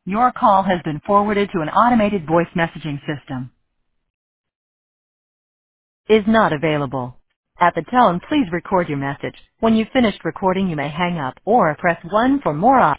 Your call has been forwarded to an automated voice messaging system. Is not available. At the tone, please record your message. When you've finished recording, you may hang up or press 1 for more options.